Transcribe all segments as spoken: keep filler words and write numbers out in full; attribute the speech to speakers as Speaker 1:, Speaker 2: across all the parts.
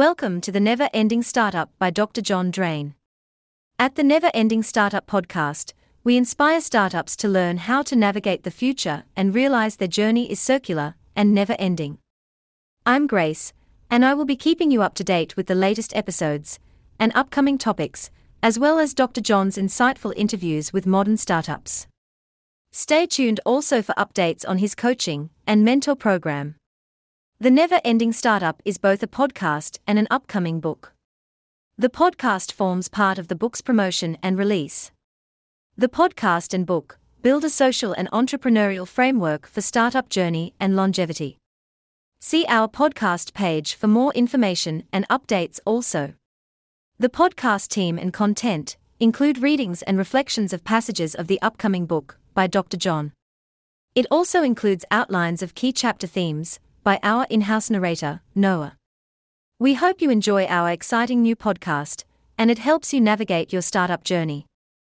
Speaker 1: Welcome to the Never Ending Startup by Doctor John Drain. At the Never Ending Startup podcast, we inspire startups to learn how to navigate the future and realize their journey is circular and never ending. I'm Grace, and I will be keeping you up to date with the latest episodes and upcoming topics, as well as Doctor John's insightful interviews with modern startups. Stay tuned also for updates on his coaching and mentor program. The Never Ending Startup is both a podcast and an upcoming book. The podcast forms part of the book's promotion and release. The podcast and book build a social and entrepreneurial framework for startup journey and longevity. See our podcast page for more information and updates also. The podcast team and content include readings and reflections of passages of the upcoming book by Doctor John. It also includes outlines of key chapter themes by our in-house narrator, Noah. We hope you enjoy our exciting new podcast, and it helps you navigate your startup journey.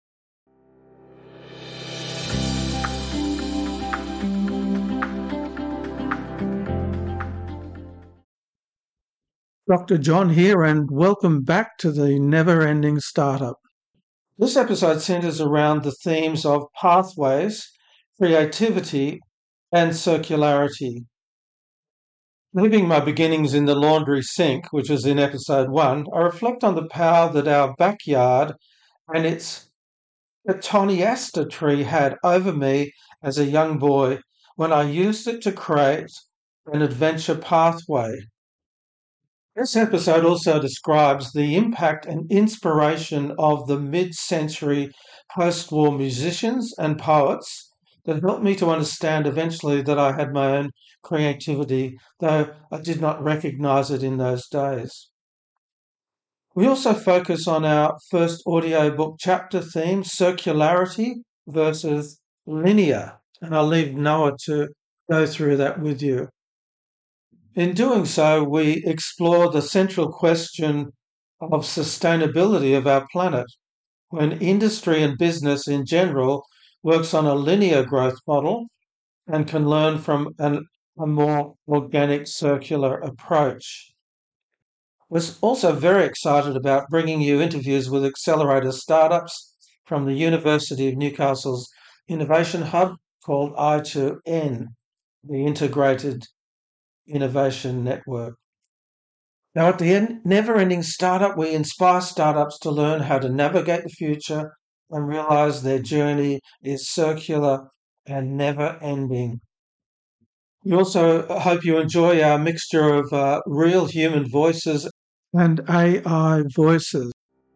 Speaker 2: Doctor John here, and welcome back to the Never Ending Startup. This episode centers around the themes of pathways, creativity, and circularity. Leaving my beginnings in the laundry sink, which was in episode one, I reflect on the power that our backyard and its Cotoneaster tree had over me as a young boy when I used it to create an adventure pathway. This episode also describes the impact and inspiration of the mid-century post-war musicians and poets that helped me to understand eventually that I had my own creativity, though I did not recognize it in those days. We also focus on our first audiobook chapter theme, circularity versus linear, and I'll leave Noah to go through that with you. In doing so, we explore the central question of sustainability of our planet, when industry and business in general works on a linear growth model and can learn from an, a more organic circular approach. We're also very excited about bringing you interviews with accelerator startups from the University of Newcastle's innovation hub called I two N, the Integrated Innovation Network. Now, at the end, Never Ending Startup, we inspire startups to learn how to navigate the future and realize their journey is circular and never ending. We also hope you enjoy our mixture of uh, real human voices and A I voices.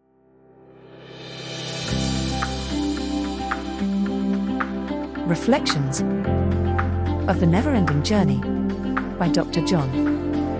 Speaker 1: Reflections of the Never Ending Journey by Doctor John.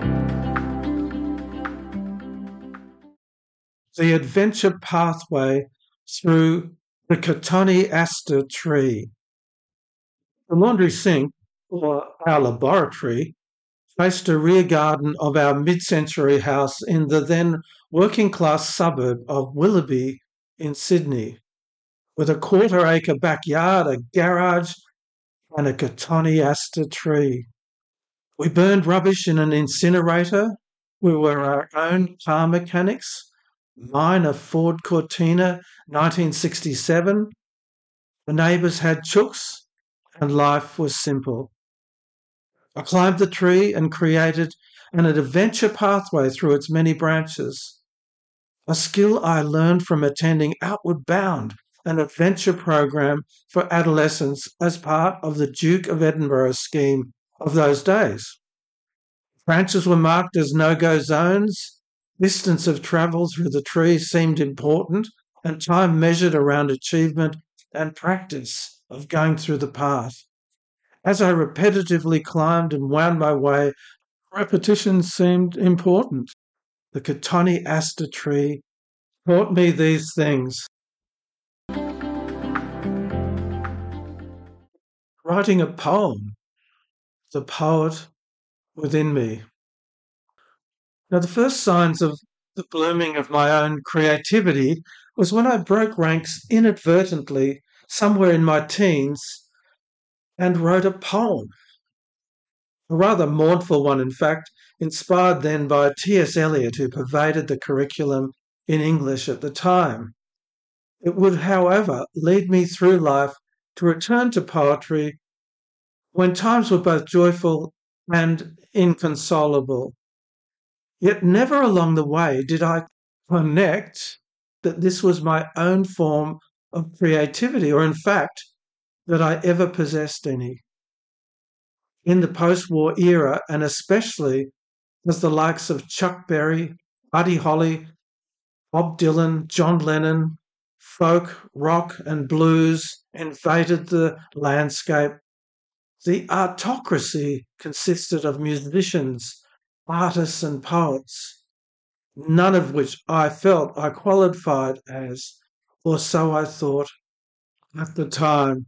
Speaker 2: The adventure pathway through the Cotoneaster tree. The laundry sink, or our laboratory, faced a rear garden of our mid-century house in the then working-class suburb of Willoughby in Sydney, with a quarter-acre backyard, a garage, and a Cotoneaster tree. We burned rubbish in an incinerator. We were our own car mechanics. Mine a Ford Cortina nineteen sixty-seven. The neighbours had chooks, and life was simple. I climbed the tree and created an adventure pathway through its many branches, a skill I learned from attending Outward Bound, an adventure program for adolescents as part of the Duke of Edinburgh scheme of those days. Branches were marked as no-go zones. Distance of travel through the tree seemed important, and time measured around achievement and practice of going through the path. As I repetitively climbed and wound my way, repetition seemed important. The Cotoneaster tree taught me these things. Writing a poem, the poet within me. Now, the first signs of the blooming of my own creativity was when I broke ranks inadvertently somewhere in my teens and wrote a poem. A rather mournful one, in fact, inspired then by T S Eliot, who pervaded the curriculum in English at the time. It would, however, lead me through life to return to poetry when times were both joyful and inconsolable. Yet never along the way did I connect that this was my own form of creativity, or in fact, that I ever possessed any. In the post-war era, and especially as the likes of Chuck Berry, Buddy Holly, Bob Dylan, John Lennon, folk, rock and blues invaded the landscape, the artocracy consisted of musicians, artists and poets, none of which I felt I qualified as, or so I thought at the time.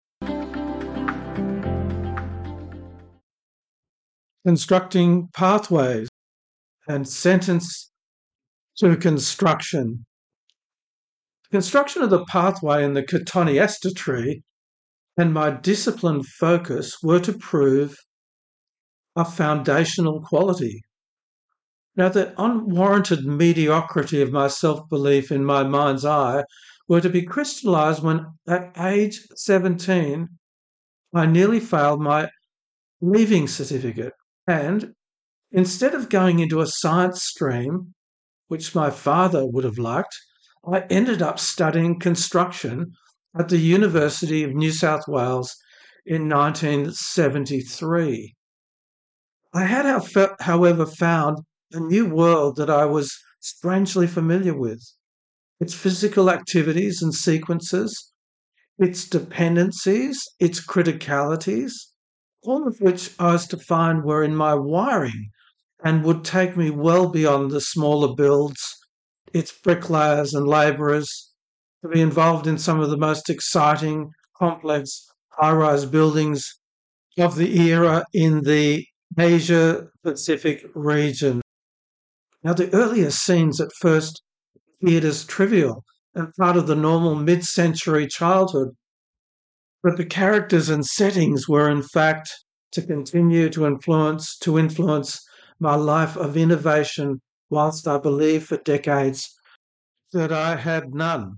Speaker 2: Constructing pathways and sentence to construction. The construction of the pathway in the Cotoneaster tree and my disciplined focus were to prove a foundational quality. Now, the unwarranted mediocrity of my self-belief in my mind's eye were to be crystallised when, at age seventeen, I nearly failed my leaving certificate, and instead of going into a science stream, which my father would have liked, I ended up studying construction at the University of New South Wales in nineteen seventy-three. I had, however, found a new world that I was strangely familiar with. Its physical activities and sequences, its dependencies, its criticalities, all of which I was to find were in my wiring and would take me well beyond the smaller builds, its bricklayers and labourers, to be involved in some of the most exciting, complex, high-rise buildings of the era in the Asia-Pacific region. Now, the earlier scenes at first appeared as trivial and part of the normal mid-century childhood, but the characters and settings were, in fact, to continue to influence, to influence my life of innovation, whilst I believed for decades that I had none.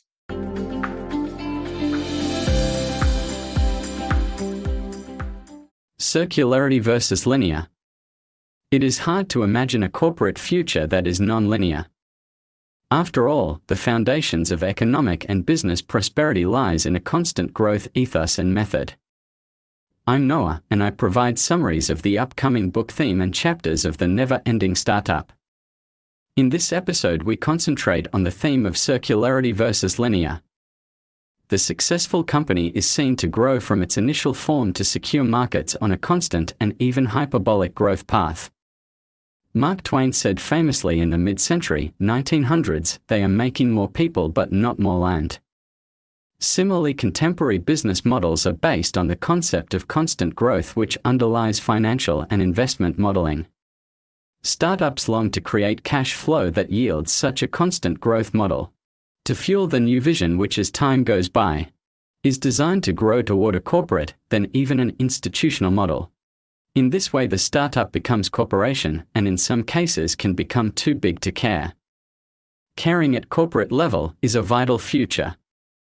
Speaker 3: Circularity versus linear. It is hard to imagine a corporate future that is non-linear. After all, the foundations of economic and business prosperity lies in a constant growth ethos and method. I'm Noah, and I provide summaries of the upcoming book theme and chapters of The Never-Ending Startup. In this episode, we concentrate on the theme of circularity versus linear. The successful company is seen to grow from its initial form to secure markets on a constant and even hyperbolic growth path. Mark Twain said famously in the mid-century nineteen hundreds, "They are making more people but not more land." Similarly, contemporary business models are based on the concept of constant growth, which underlies financial and investment modeling. Startups long to create cash flow that yields such a constant growth model. To fuel the new vision, which as time goes by, is designed to grow toward a corporate, then even an institutional model. In this way, the startup becomes corporation, and in some cases can become too big to care. Caring at corporate level is a vital future.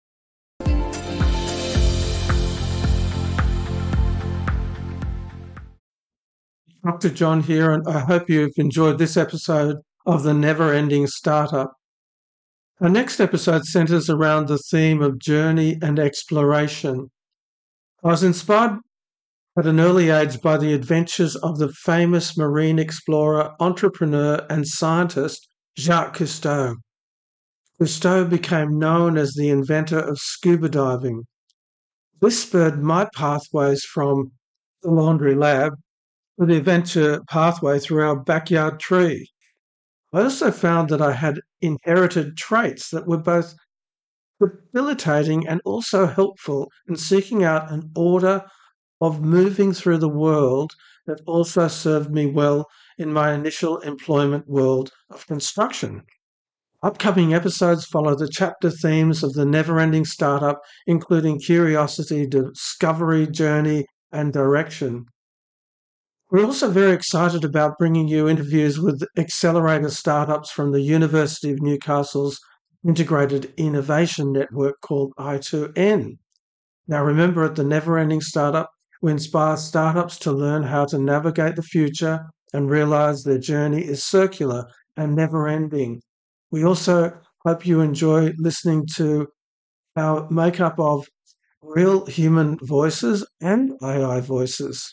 Speaker 2: Doctor John here, and I hope you've enjoyed this episode of The Never-Ending Startup. Our next episode centres around the theme of journey and exploration. I was inspired at an early age by the adventures of the famous marine explorer, entrepreneur and scientist Jacques Cousteau. Cousteau became known as the inventor of scuba diving. This spurred my pathways from the laundry lab to the adventure pathway through our backyard tree. I also found that I had inherited traits that were both facilitating and also helpful in seeking out an order of moving through the world that also served me well in my initial employment world of construction. Upcoming episodes follow the chapter themes of The Never-Ending Startup, including curiosity, discovery, journey, and direction. We're also very excited about bringing you interviews with accelerator startups from the University of Newcastle's Integrated Innovation Network called I two N. Now remember, at the Never Ending Startup, we inspire startups to learn how to navigate the future and realize their journey is circular and never ending. We also hope you enjoy listening to our makeup of real human voices and A I voices.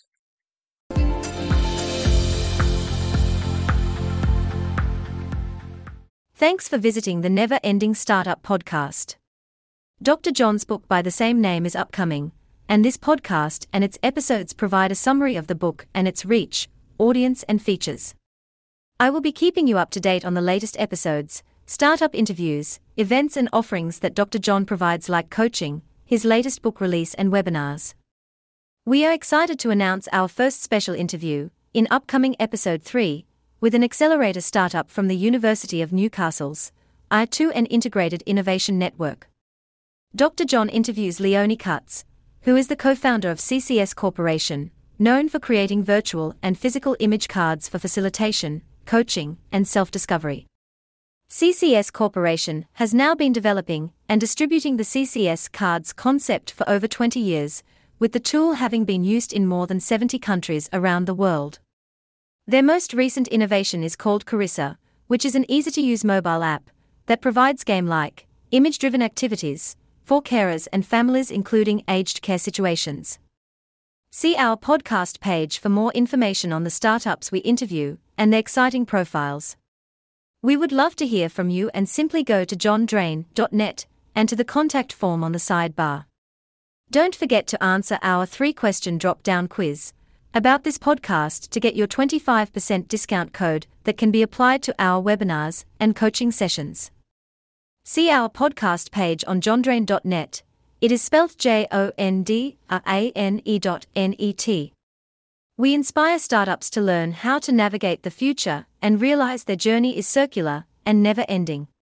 Speaker 1: Thanks for visiting the Never Ending Startup podcast. Doctor John's book by the same name is upcoming, and this podcast and its episodes provide a summary of the book and its reach, audience, and features. I will be keeping you up to date on the latest episodes, startup interviews, events, and offerings that Doctor John provides, like coaching, his latest book release, and webinars. We are excited to announce our first special interview, in upcoming episode three, with an accelerator startup from the University of Newcastle's I two N Integrated Innovation Network. Doctor John interviews Leonie Cutts, who is the co-founder of C C S Corporation, known for creating virtual and physical image cards for facilitation, coaching, and self-discovery. C C S Corporation has now been developing and distributing the C C S cards concept for over twenty years, with the tool having been used in more than seventy countries around the world. Their most recent innovation is called Carissa, which is an easy-to-use mobile app that provides game-like, image-driven activities for carers and families, including aged care situations. See our podcast page for more information on the startups we interview and their exciting profiles. We would love to hear from you, and simply go to john drain dot net and to the contact form on the sidebar. Don't forget to answer our three-question drop-down quiz about this podcast to get your twenty-five percent discount code that can be applied to our webinars and coaching sessions. See our podcast page on john drain dot net. It is spelled J O N D R A N E dot N E T. We inspire startups to learn how to navigate the future and realize their journey is circular and never ending.